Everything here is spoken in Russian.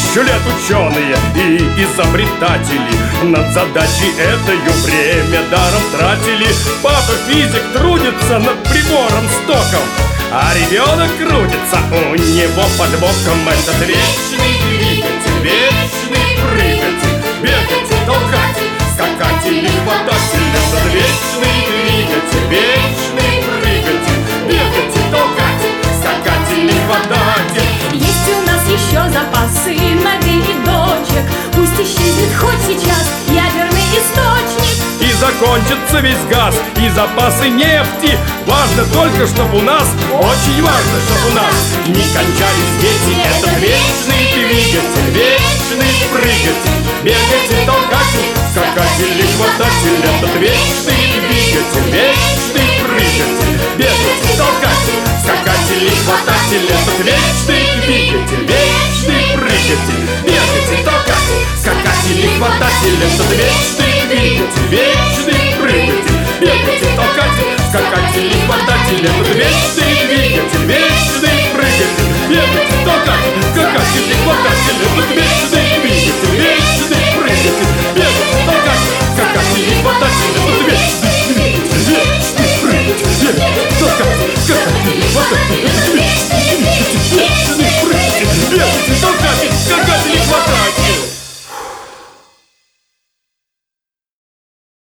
1000 лет ученые и изобретатели над задачей этою время даром тратили. Папа физик трудится над прибором стоком, а ребенок крутится у него под боком. Этот вечный двигатель, вечный прыгатель, бегать и толкать, скакать или хвататель. Этот вечный двигатель, вечный прыгатель, бегать и толкать, скакать или хвататель. Есть у нас еще запасы сыновей и дочек, пусть исчезнет хоть сейчас ядерный источник. И закончится весь газ, и запасы нефти. Важно только, чтобы у нас, очень важно, чтобы у нас не кончались дети. Этот вечный двигатель, вечный прыгатель, бегать и толкатель, скакать или хвататель. Этот вечный двигатель, вечный прыгатель, бегать и толкатель, скакать или хвататель. Этот вечный двигатель, вечный прыгатель, бегать и толкатель, скакать или хвататель. Этот вечный двигатель, вечный прыгатель, бегать и толкатель, скакать или хвататель. Этот вечный двигатель, вечный прыгатель, бегать и толкатель, скакать или хвататель. Этот вечный двигатель, вечный прыгатель, бегать и толкатель, скакать или хвататель. Этот вечный двигатель, вечный прыгатель, бегать и толкатель, скакать или хвататель. Этот вечный двигатель, вечный прыгатель, бегать и